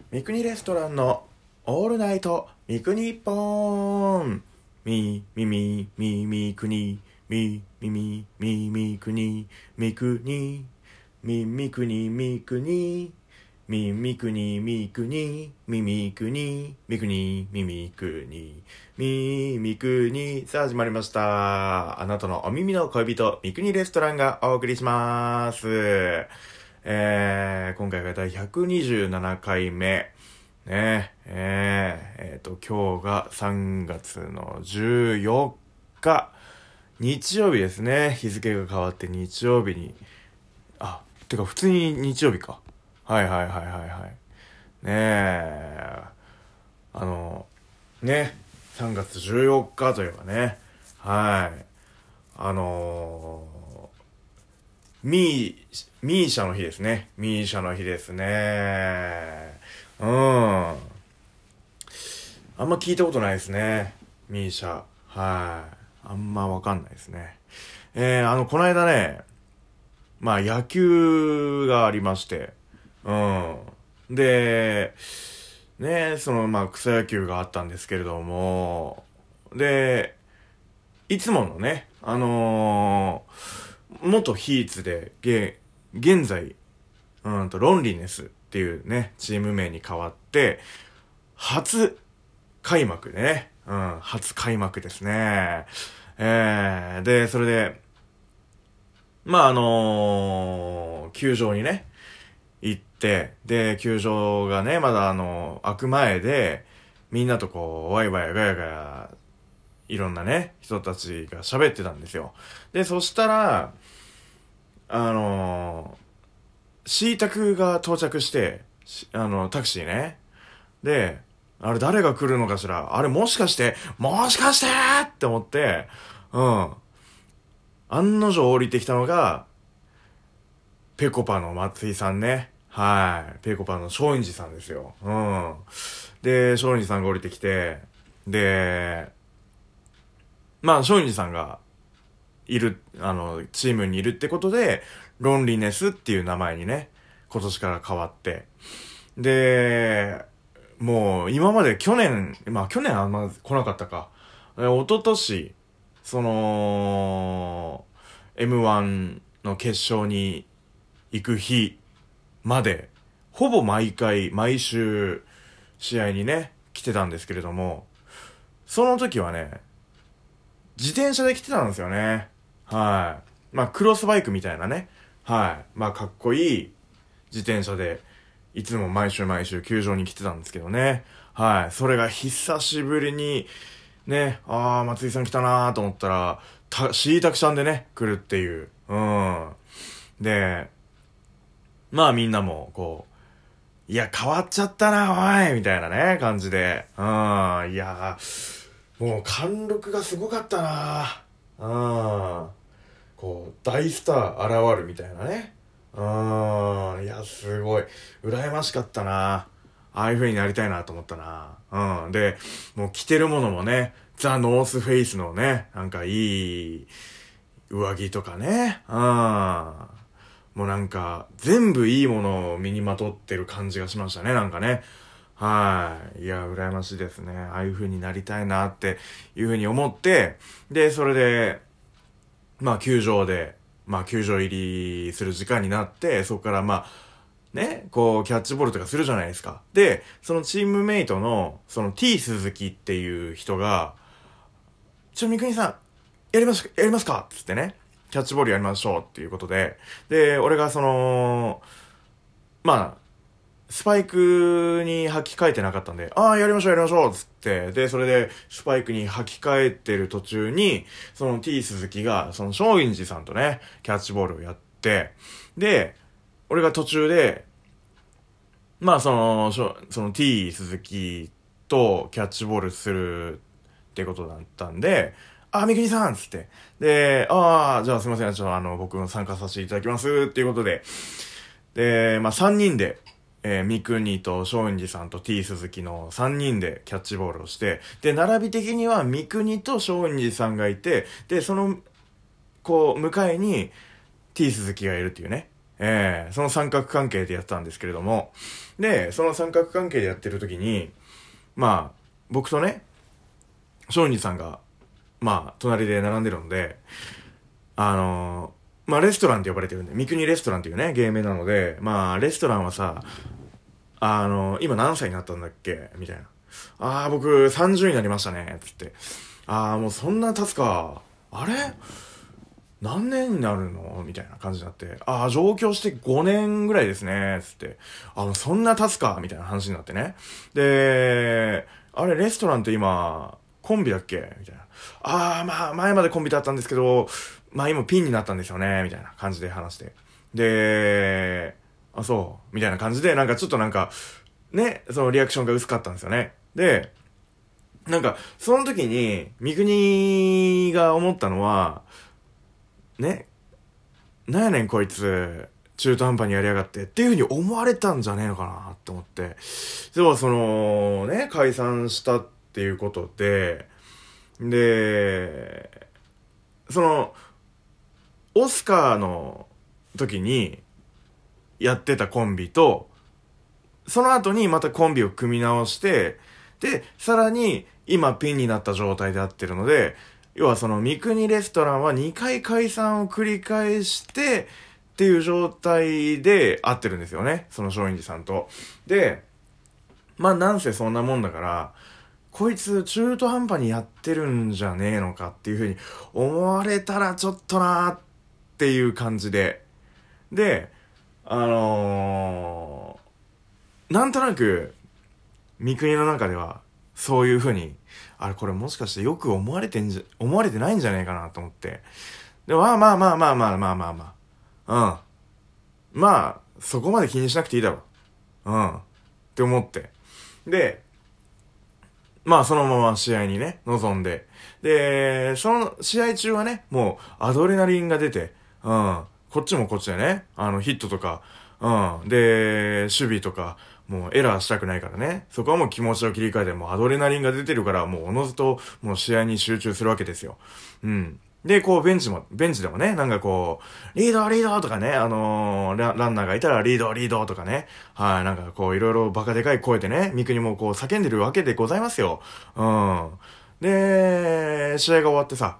三国レストランのオールナイト三国ポンみみみみみくにみみみみみくにみくにみみくにみくにみみくにみくにみみくにみくにみみくにみみくに。さあ始まりました。あなたのお耳の恋人三国レストランがお送りします。今回が第127回目ね。今日が3月の14日日曜日ですね。日付が変わって日曜日に、てか普通に日曜日か。はい。3月14日といえばね、ミーシャの日ですね。ミーシャの日ですね。あんま聞いたことないですね。ミーシャ。あんまわかんないですね。この間ね、野球がありまして、で、草野球があったんですけれども、で、いつものね、元ヒーツで、現在、ロンリネスっていうね、チーム名に変わって、初開幕でね、初開幕ですね。で、それで、球場にね、行って、で、球場がね、まだ開く前で、みんなとこう、ワイワイガヤガヤ、いろんなね、人たちが喋ってたんですよ。で、そしたら、シータクが到着して、タクシーね。で、あれ誰が来るのかしら、あれもしかしてって思って、案の定降りてきたのが、ペコパの松井さんね。ペコパの松陰寺さんですよ。で、松陰寺さんが降りてきて、で、松陰寺さんがいる、チームにいるってことで、ロンリネスっていう名前にね、今年から変わって。で、もう、今まで去年あんま来なかったか。一昨年、M1 の決勝に行く日まで、ほぼ毎週、試合にね、来てたんですけれども、その時はね、自転車で来てたんですよね。クロスバイクみたいなね。かっこいい自転車で、いつも毎週球場に来てたんですけどね。それが久しぶりに、ね、松井さん来たなーと思ったら、シータクさんでね、来るっていう。で、みんなも、こう、いや、変わっちゃったな、おいみたいなね、感じで。いや、もう、貫禄がすごかったな。こう、大スター現るみたいなね。いや、すごい。羨ましかったな。ああいう風になりたいなと思ったな。で、もう着てるものもね、ザ・ノースフェイスのね、なんかいい上着とかね。もうなんか、全部いいものを身にまとってる感じがしましたね、なんかね。いや、羨ましいですね。ああいう風になりたいなっていう風に思って、で、それで、球場入りする時間になって、そこからこう、キャッチボールとかするじゃないですか。で、そのチームメイトの、その T 鈴木っていう人が、三國さん、やりますかつってね、キャッチボールやりましょうっていうことで、で、俺がスパイクに履き替えてなかったんで、やりましょうつって、で、それで、スパイクに履き替えてる途中に、その T 鈴木が、その松陰寺さんとね、キャッチボールをやって、で、俺が途中で、その T 鈴木とキャッチボールするってことだったんで、三國さんつって。で、じゃあすいません、僕も参加させていただきますっていうことで、で、3人で、三國と松陰寺さんと T 鈴木の3人でキャッチボールをして、で、並び的には三國と松陰寺さんがいて、で、その、こう、向かいに T 鈴木がいるっていうね。 その三角関係でやってたんですけれども、で、その三角関係でやってる時に、まあ、僕とね、松陰寺さんが、まあ、隣で並んでるので、まあ、レストランって呼ばれてるんで、三国レストランっていうね、芸名なので、まあ、レストランはさ、今何歳になったんだっけみたいな。僕30になりましたね。つって。もうそんな経つか。あれ何年になるのみたいな感じになって。上京して5年ぐらいですね。つって。もうそんな経つかみたいな話になってね。で、あれ、レストランって今、コンビだっけみたいな。まあ、前までコンビだったんですけど、まあ今ピンになったんですよね。みたいな感じで話して。で、そうみたいな感じで、なんかちょっとなんか、ね、そのリアクションが薄かったんですよね。で、なんか、その時に、三国が思ったのは、ね、なんやねんこいつ、中途半端にやりやがってっていう風に思われたんじゃねえのかなって思って。では、その、ね、解散したっていうことで、で、その、オスカーの時にやってたコンビと、その後にまたコンビを組み直して、で、さらに今ピンになった状態で合ってるので、要はその三国レストランは2回解散を繰り返してっていう状態で合ってるんですよね。その松陰寺さんと。で、まあなんせそんなもんだから、こいつ中途半端にやってるんじゃねえのかっていう風に思われたらちょっとなーっていう感じで。で、なんとなく、三国の中では、そういう風に、これもしかしてよく思われてないんじゃねえかなと思って。で、まあ、そこまで気にしなくていいだろう。って思って。で、まあ、そのまま試合にね、臨んで。で、その試合中はね、もう、アドレナリンが出て、こっちもこっちでね、ヒットとか、で、守備とか、もうエラーしたくないからね。そこはもう気持ちを切り替えて、もうアドレナリンが出てるから、もうおのずと、もう試合に集中するわけですよ。で、こう、ベンチでもね、なんかこう、リードとかね、ランナーがいたらリードとかね、はい、なんかこう、いろいろバカでかい声でね、三国もこう、叫んでるわけでございますよ。で、試合が終わってさ、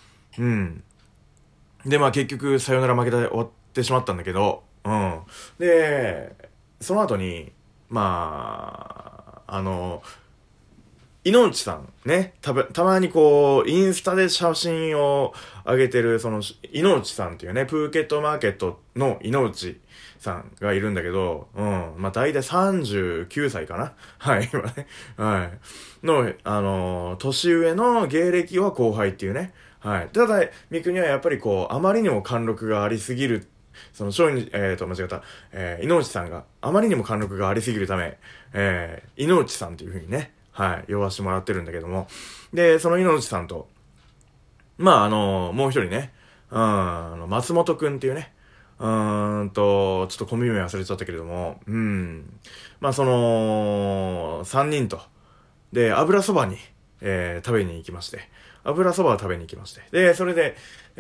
で、まあ結局、サヨナラ負けで終わってしまったんだけど、で、その後に、まあ、井内さんね、たまにこう、インスタで写真を上げてる、その、井内さんっていうね、プーケットマーケットの井内さんがいるんだけど、まあ大体39歳かなはい、今ね。はい。の、年上の芸歴は後輩っていうね。はい。ただ、三国はやっぱりこう、あまりにも貫禄がありすぎるその、間違えた、井内さんがあまりにも貫禄がありすぎるため、井内さんという風にね、はい、呼ばせてもらってるんだけども。で、その井内さんと、まあ、もう一人ね、松本くんっていうね、ちょっとコンビ名忘れちゃったけれども、まあ、その、三人と、で、油そばに、食べに行きまして、油そばを食べに行きまして、で、それで、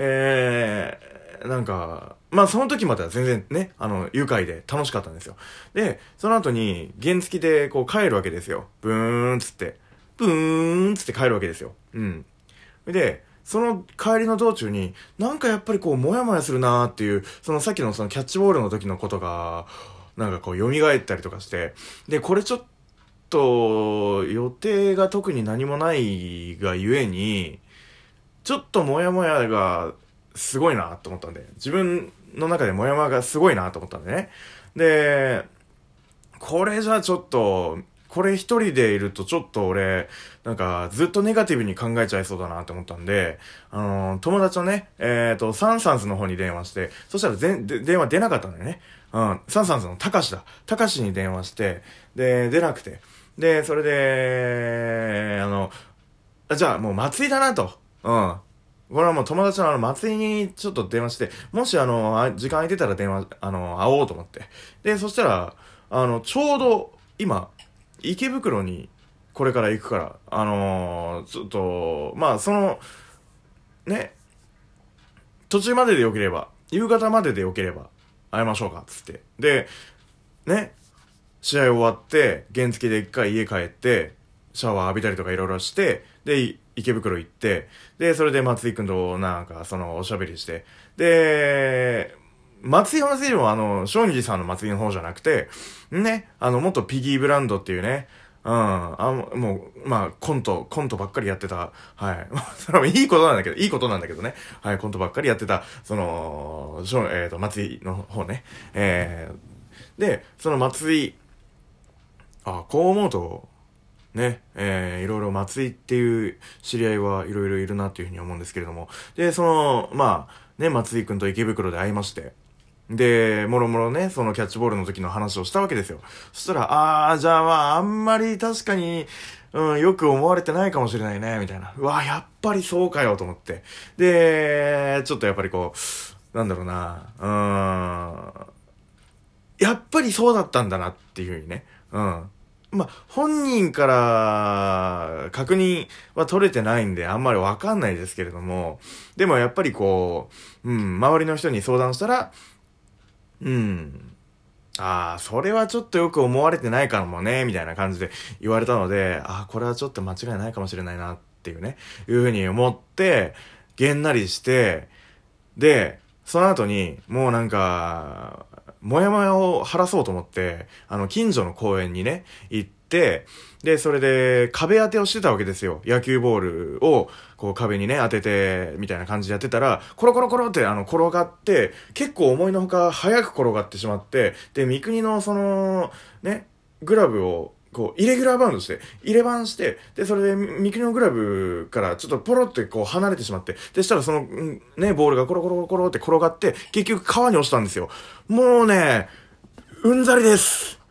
なんか、まあその時までは全然ね、愉快で楽しかったんですよ。で、その後に原付でこう帰るわけですよ。ブーンつって、ブーンつって帰るわけですよ。で、その帰りの道中に、なんかやっぱりこう、もやもやするなーっていう、そのさっきのそのキャッチボールの時のことが、なんかこう、蘇ったりとかして、で、これちょっと、予定が特に何もないがゆえに、ちょっともやもやがすごいなと思ったんで、自分の中でもやもやがすごいなと思ったんでね。で、これじゃちょっと、これ一人でいるとちょっと俺、なんかずっとネガティブに考えちゃいそうだなって思ったんで、友達のね、サンサンズの方に電話して、そしたら電話出なかったんだよね。サンサンズの高志に電話して、で、出なくて。で、それで、じゃあもう松井だなと。これはもう友達の松井にちょっと電話して、もし時間空いてたら会おうと思って。で、そしたら、ちょうど今、池袋にこれから行くから、ちょっと、まあね、途中まででよければ、夕方まででよければ、 会いましょうか、つって。で、ね、試合終わって、原付で一回家帰って、シャワー浴びたりとかいろいろして、で、池袋行って、で、それで松井くんとなんか、おしゃべりして、で、松井も松陰寺さんの松井の方じゃなくて、ね、元ピギーブランドっていうね、もう、まあ、コントばっかりやってた、はい。それはいいことなんだけどね。はい、コントばっかりやってた、松井の方ね。で、その松井、こう思うと、ね、いろいろ松井っていう知り合いはいろいろいるなっていうふうに思うんですけれども。で、まあ、ね、松井くんと池袋で会いまして。で、もろもろね、そのキャッチボールの時の話をしたわけですよ。そしたら、じゃあまあ、あんまり確かに、よく思われてないかもしれないね、みたいな。うわ、やっぱりそうかよ、と思って。で、ちょっとやっぱりこう、なんだろうな、やっぱりそうだったんだなっていうふうにね。まあ、本人から確認は取れてないんであんまりわかんないですけれども、でもやっぱりこう、周りの人に相談したら、それはちょっとよく思われてないかもね、みたいな感じで言われたので、これはちょっと間違いないかもしれないなっていうね、いうふうに思って、げんなりして、で、その後に、もうなんか、もやもやを晴らそうと思って、近所の公園にね、行って、で、それで壁当てをしてたわけですよ。野球ボールを、こう壁にね、当てて、みたいな感じでやってたら、コロコロコロって転がって、結構思いのほか早く転がってしまって、で、三国のね、グラブを、こう、イレギュラーバウンドして、入れバンして、で、それで、三国のグラブからちょっとポロってこう離れてしまって、で、したらね、ボールがコロコロコロって転がって、結局川に落ちたんですよ。もうね、うんざりです。